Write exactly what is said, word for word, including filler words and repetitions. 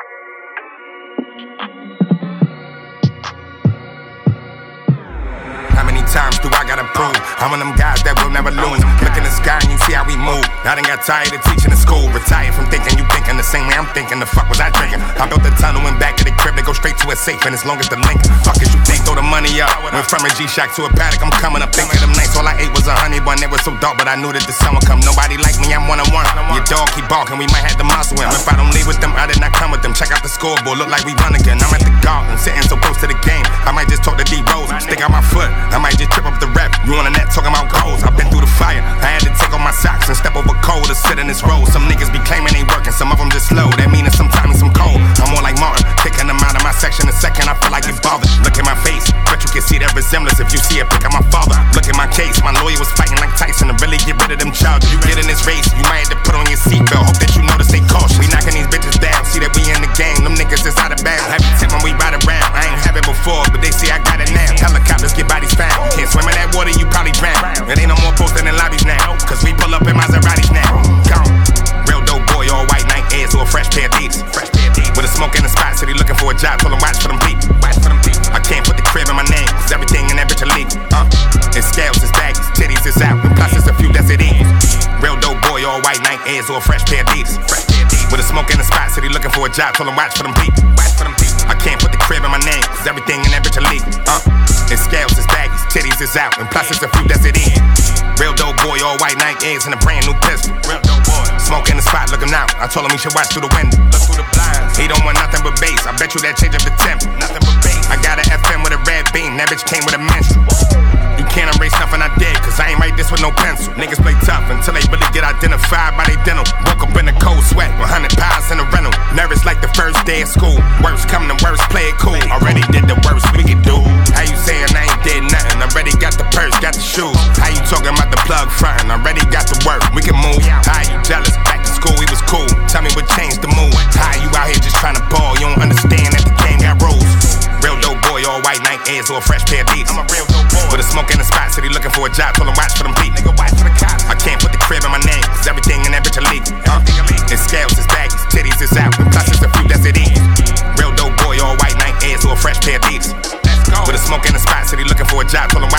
How many times do I gotta prove? I'm one of them guys that will never lose. Look in the sky and you see how we move. I done got tired of teaching in school. Retired from thinking you thinking the same way I'm thinking. The fuck was I drinking? I built the tunnel and back to the crib to go straight to a safe. And as long as the link, fuck as you think, throw the money up. Went from a G-Shock to a paddock, I'm coming up. Thinking them nights, all I ate was a honey bun. It was so dark, but I knew that the sun would come. Nobody like me, I'm one-on-one. Your dog keep barking, we might have to muscle him. If I don't leave with them, I did not come with them. Check out the scoreboard, look like we run again. I'm at the garden, sitting so close to the game. I might just talk to D-Rose, stick out my foot. I might just trip up the rep. You on the net talking about goals. I've been through the fire. I had to take off my socks and step over cold to sit in this road. Some niggas be claiming they working, some of them just slow. That mean sometimes some cold. I'm more like Martin, kicking them out of my section a second. I feel like you bothered. Look at my face, but you can see that resemblance if you see a pic of my father. Look at my case, my lawyer was fighting like Tyson to really get rid of them charges. You get in this race, you might have to put on your seatbelt. Hope that you know to stay cautious. We knocking these bitches down, see that we in the game. Them niggas is out of bounds. Have you tip when we ride around? I ain't have it before, but they see I got it now. Helicopters get bodies found. Can't swim in that water, you probably drown. It ain't no more posting in lobbies now, cause we pull up in Maseratis now. Gone. Real dope boy, all white Nike Airs or a fresh pair of Adidas. Fresh pair of Adidas. With a smoke in the spot, city looking for a job. Told him watch for them people. Watch for them people. I can't put the crib in my name, cause everything in that bitch illegal. Uh, it's scales, it's baggies, titties, it's out. And plus it's a few that's it is. Real dope boy, all white Nike Airs or a fresh pair of Adidas. Fresh pair of Adidas. With a smoke in the spot, city looking for a job. Told him watch for them people. Watch for them people. I can't put the crib in my name, cause everything in that bitch illegal. Uh, it's scales, it's baggies, titties, it's out. And plus it's a few that's it is. Real dope boy, all white Nike Airs and a brand new pistol. Real dope boy. Smoke in the spot, look him out. I told him he should watch through the window. Look through the blinds. He don't want nothing but bass. I bet you that change up the tempo. Nothing but bass. I got an F M with a red beam. That bitch came with a menstrual. You can't erase nothing I did, cause I ain't write this with no pencil. Niggas play tough until they really get identified by they dental. Woke up in a cold sweat, one hundred pounds in a rental. Nervous like the first day of school. Worst come to worst, play it cool. Already did the worst we could do. How you saying I ain't did nothing? Already got the purse, got the shoes. How you talking about the plug frontin'? Already got the work, we can move. How you jealous? Back to school, we was cool. Tell me what changed the mood. How you out here just trying to ball? You don't understand that the game got rules. Real dope boy, all white Nike Airs or a fresh pair of Adidas. I'm a real dope boy. With a smoke in the spot, city looking for a job. Told him watch for them people. Nigga, watch for the cops. I can't put the crib in my name, cause everything in that bitch illegal. Uh, it's scales, it's baggies, titties, it's out. And plus it's a few that's it is. Real dope boy, all white Nike Airs or a fresh pair of Adidas. Let's go. With a smoke in the spot, city looking for a job. Told him